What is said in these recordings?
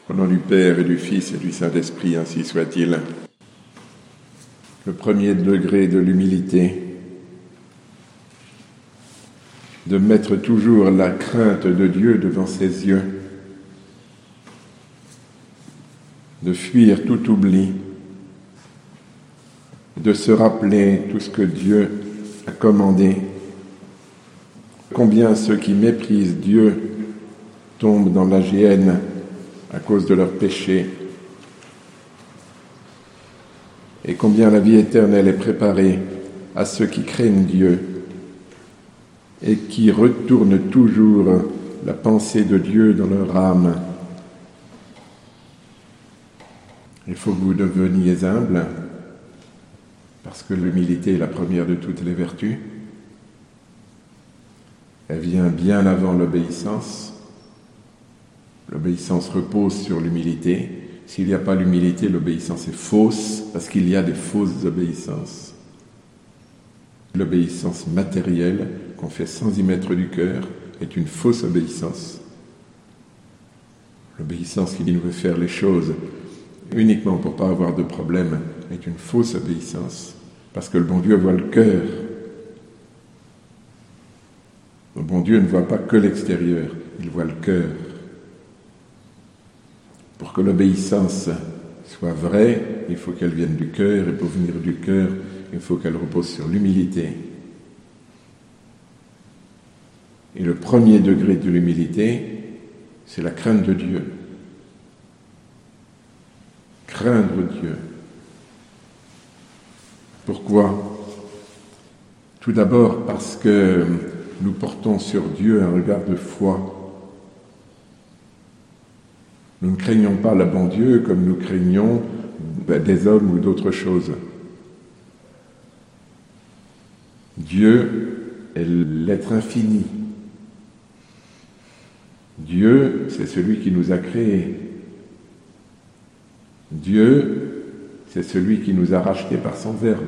Au nom du Père et du Fils et du Saint-Esprit, ainsi soit-il. Le premier degré de l'humilité, de mettre toujours la crainte de Dieu devant ses yeux, de fuir tout oubli, de se rappeler tout ce que Dieu a commandé. Combien ceux qui méprisent Dieu tombent dans la géhenne à cause de leurs péchés, et combien la vie éternelle est préparée à ceux qui craignent Dieu et qui retournent toujours la pensée de Dieu dans leur âme. Il faut que vous deveniez humble, parce que l'humilité est la première de toutes les vertus. Elle vient bien avant l'obéissance. L'obéissance repose sur l'humilité. S'il n'y a pas l'humilité, l'obéissance est fausse, parce qu'il y a des fausses obéissances. L'obéissance matérielle, qu'on fait sans y mettre du cœur, est une fausse obéissance. L'obéissance qui nous veut faire les choses uniquement pour ne pas avoir de problème est une fausse obéissance, parce que le bon Dieu voit le cœur. Le bon Dieu ne voit pas que l'extérieur, il voit le cœur. Pour que l'obéissance soit vraie, il faut qu'elle vienne du cœur, et pour venir du cœur, il faut qu'elle repose sur l'humilité. Et le premier degré de l'humilité, c'est la crainte de Dieu. Craindre Dieu. Pourquoi ? Tout d'abord parce que nous portons sur Dieu un regard de foi. Nous ne craignons pas le bon Dieu comme nous craignons des hommes ou d'autres choses. Dieu est l'être infini. Dieu, c'est celui qui nous a créés. Dieu, c'est celui qui nous a rachetés par son Verbe.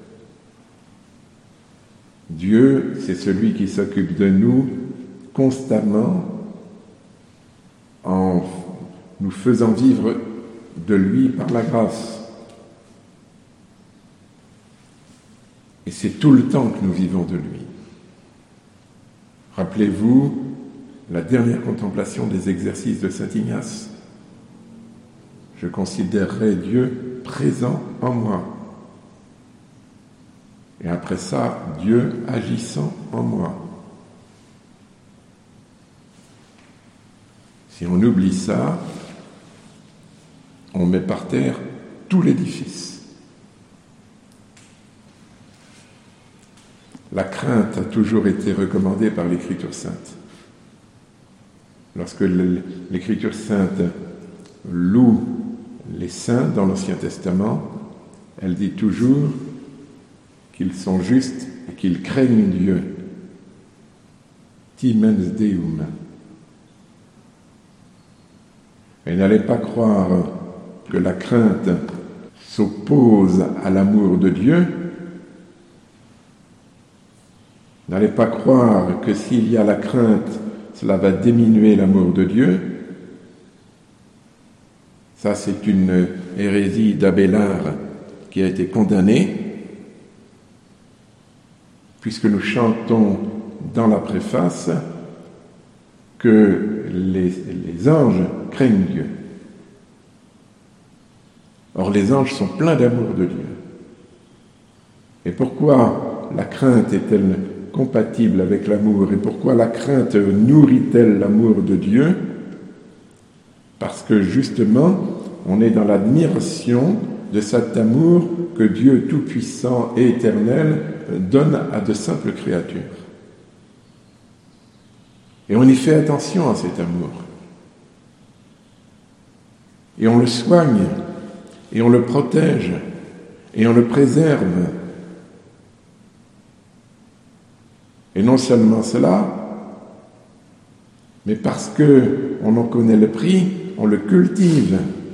Dieu, c'est celui qui s'occupe de nous constamment en nous faisant vivre de lui par la grâce. Et c'est tout le temps que nous vivons de lui. Rappelez-vous la dernière contemplation des exercices de saint Ignace. Je considérerai Dieu présent en moi. Et après ça, Dieu agissant en moi. Si on oublie ça, on met par terre tout l'édifice. La crainte a toujours été recommandée par l'Écriture sainte. Lorsque l'Écriture sainte loue les saints dans l'Ancien Testament, elle dit toujours qu'ils sont justes et qu'ils craignent Dieu. Timens Deum. Et n'allez pas croire que la crainte s'oppose à l'amour de Dieu. N'allez pas croire que s'il y a la crainte, cela va diminuer l'amour de Dieu. Ça, c'est une hérésie d'Abélard qui a été condamnée, puisque nous chantons dans la préface que les anges craignent Dieu. Or, les anges sont pleins d'amour de Dieu. Et pourquoi la crainte est-elle compatible avec l'amour ? Et pourquoi la crainte nourrit-elle l'amour de Dieu ? Parce que justement, on est dans l'admiration de cet amour que Dieu Tout-Puissant et Éternel donne à de simples créatures. Et on y fait attention à cet amour. Et on le soigne, et on le protège, et on le préserve. Et non seulement cela, mais parce qu'on en connaît le prix, on le cultive.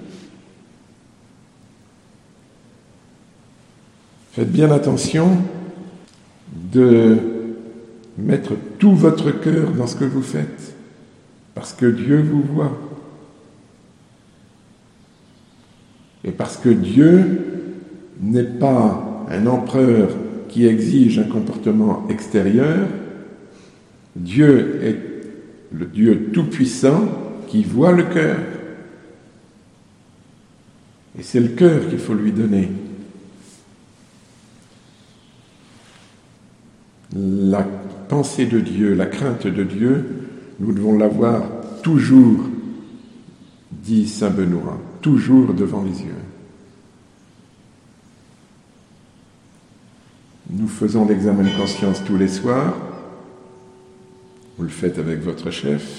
Faites bien attention de mettre tout votre cœur dans ce que vous faites, parce que Dieu vous voit. Et parce que Dieu n'est pas un empereur qui exige un comportement extérieur, Dieu est le Dieu tout-puissant qui voit le cœur. Et c'est le cœur qu'il faut lui donner. La pensée de Dieu, la crainte de Dieu, nous devons l'avoir toujours, dit saint Benoît, toujours devant les yeux. Nous faisons l'examen de conscience tous les soirs. Vous le faites avec votre chef.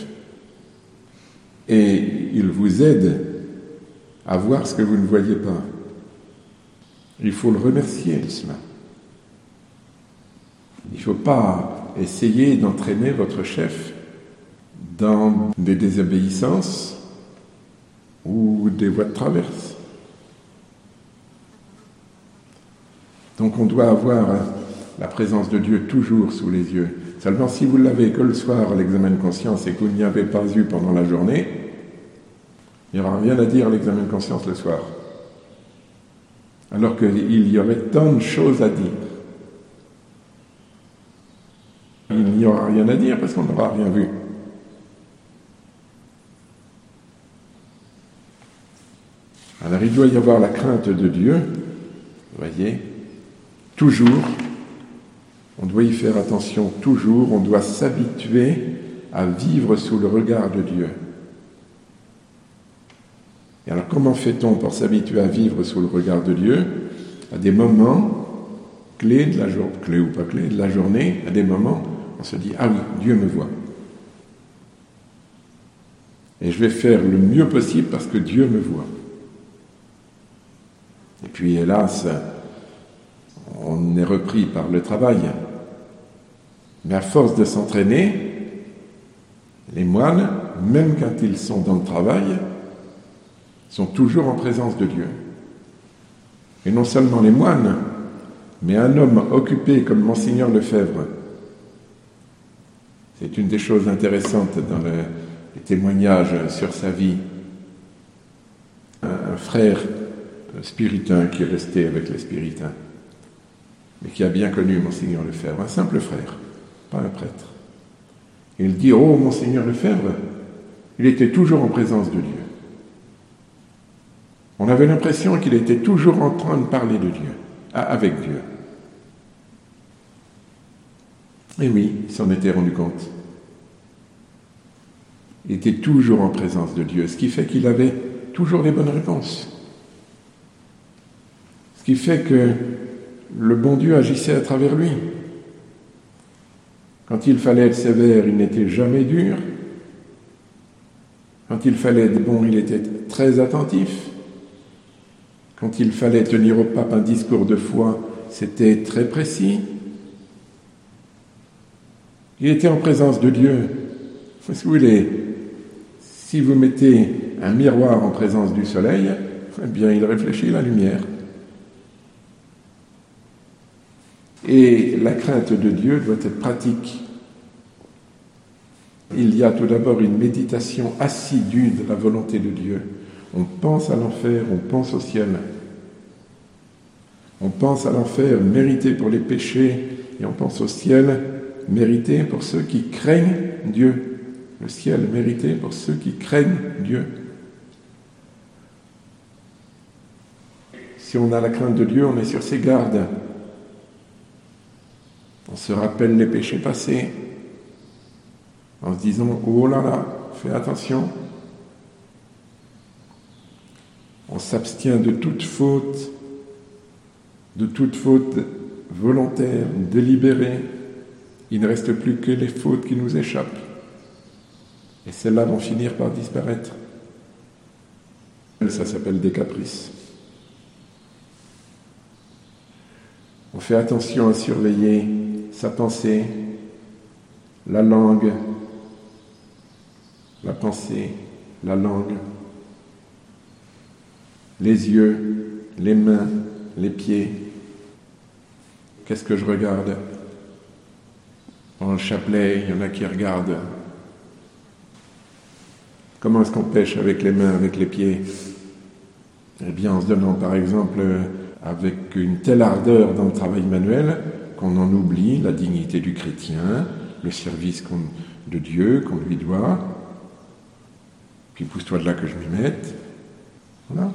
Et il vous aide à voir ce que vous ne voyez pas. Il faut le remercier de cela. Il ne faut pas essayer d'entraîner votre chef dans des désobéissances ou des voies de traverse. Donc on doit avoir la présence de Dieu toujours sous les yeux. Seulement si vous l'avez que le soir à l'examen de conscience et que vous n'y avez pas eu pendant la journée, il n'y aura rien à dire à l'examen de conscience le soir. Alors qu'il y aurait tant de choses à dire. Il n'y aura rien à dire parce qu'on n'aura rien vu. Alors il doit y avoir la crainte de Dieu, vous voyez, toujours. On doit y faire attention toujours, on doit s'habituer à vivre sous le regard de Dieu. Et alors comment fait-on pour s'habituer à vivre sous le regard de Dieu? À des moments clés de la journée, clés ou pas clés de la journée, à des moments on se dit « Ah oui, Dieu me voit. Et je vais faire le mieux possible parce que Dieu me voit. » Et puis hélas, on est repris par le travail. Mais à force de s'entraîner, les moines, même quand ils sont dans le travail, sont toujours en présence de Dieu. Et non seulement les moines, mais un homme occupé comme Monseigneur Lefebvre. C'est une des choses intéressantes dans les témoignages sur sa vie. Un frère spiritain qui est resté avec les spiritains, mais qui a bien connu Monseigneur Lefebvre, un simple frère, pas un prêtre. Il dit « Oh, Monseigneur Lefebvre, il était toujours en présence de Dieu. » On avait l'impression qu'il était toujours en train de parler de Dieu, avec Dieu. Et oui, il s'en était rendu compte. Il était toujours en présence de Dieu, ce qui fait qu'il avait toujours les bonnes réponses. Ce qui fait que le bon Dieu agissait à travers lui. Quand il fallait être sévère, il n'était jamais dur. Quand il fallait être bon, il était très attentif. Quand il fallait tenir au pape un discours de foi, c'était très précis. Il était en présence de Dieu. Parce que vous voulez, si vous mettez un miroir en présence du soleil, eh bien, il réfléchit la lumière. Et la crainte de Dieu doit être pratique. Il y a tout d'abord une méditation assidue de la volonté de Dieu. On pense à l'enfer, on pense au ciel. On pense à l'enfer mérité pour les péchés et on pense au ciel mérité pour ceux qui craignent Dieu. Le ciel mérité pour ceux qui craignent Dieu. Si on a la crainte de Dieu, on est sur ses gardes. On se rappelle les péchés passés en se disant « Oh là là, fais attention !» On s'abstient de toute faute volontaire, délibérée. Il ne reste plus que les fautes qui nous échappent. Et celles-là vont finir par disparaître. Ça s'appelle des caprices. On fait attention à surveiller sa pensée, la langue, la pensée, la langue, les yeux, les mains, les pieds. Qu'est-ce que je regarde? Dans le chapelet, il y en a qui regardent. Comment est-ce qu'on pêche avec les mains, avec les pieds? Eh bien, en se donnant, par exemple, avec une telle ardeur dans le travail manuel, qu'on en oublie la dignité du chrétien, le service de Dieu qu'on lui doit. Puis pousse-toi de là que je m'y mette. Voilà.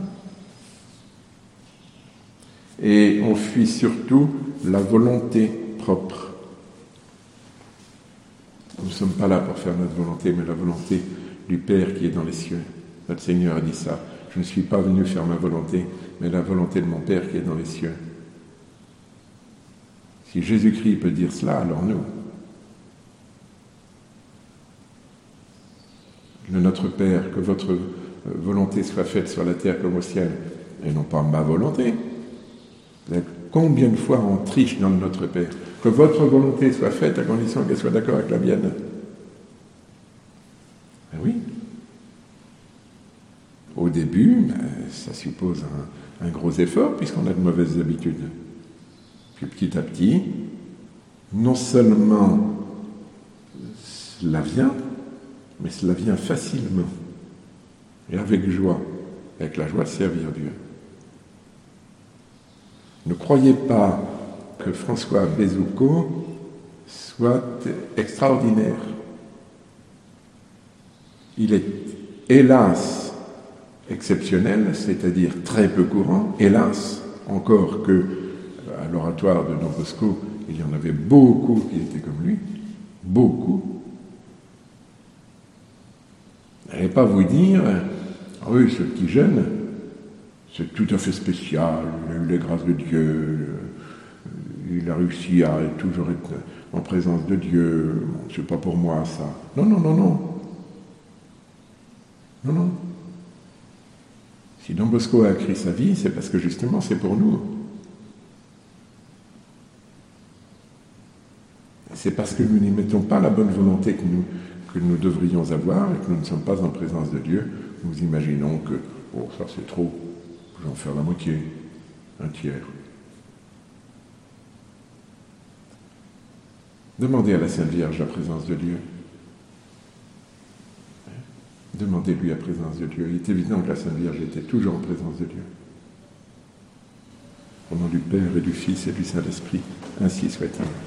Et on fuit surtout la volonté propre. Nous ne sommes pas là pour faire notre volonté, mais la volonté du Père qui est dans les cieux. Notre Seigneur a dit ça. Je ne suis pas venu faire ma volonté, mais la volonté de mon Père qui est dans les cieux. Si Jésus-Christ peut dire cela, alors nous. Le Notre Père, que votre volonté soit faite sur la terre comme au ciel, et non pas ma volonté. Combien de fois on triche dans le Notre Père? Que votre volonté soit faite à condition qu'elle soit d'accord avec la mienne. Ben oui. Au début, ça suppose un gros effort puisqu'on a de mauvaises habitudes. Puis petit à petit, non seulement cela vient, mais cela vient facilement et avec joie, avec la joie de servir Dieu. Ne croyez pas que François Bézoucault soit extraordinaire. Il est, hélas, exceptionnel, c'est-à-dire très peu courant, hélas, encore que à l'oratoire de Don Bosco, il y en avait beaucoup qui étaient comme lui, beaucoup. N'allez pas vous dire, ah oui, ce petit jeune, c'est tout à fait spécial, il a eu les grâces de Dieu, il a réussi à toujours être en présence de Dieu, bon, c'est pas pour moi ça. Non, non, non, non. Non, non. Si Don Bosco a écrit sa vie, c'est parce que justement c'est pour nous. C'est parce que nous n'y mettons pas la bonne volonté que nous devrions avoir et que nous ne sommes pas en présence de Dieu. Nous imaginons que, oh, ça c'est trop, je vais en faire la moitié, un tiers. Demandez à la Sainte Vierge la présence de Dieu. Demandez-lui la présence de Dieu. Il est évident que la Sainte Vierge était toujours en présence de Dieu. Au nom du Père et du Fils et du Saint-Esprit, ainsi soit-il.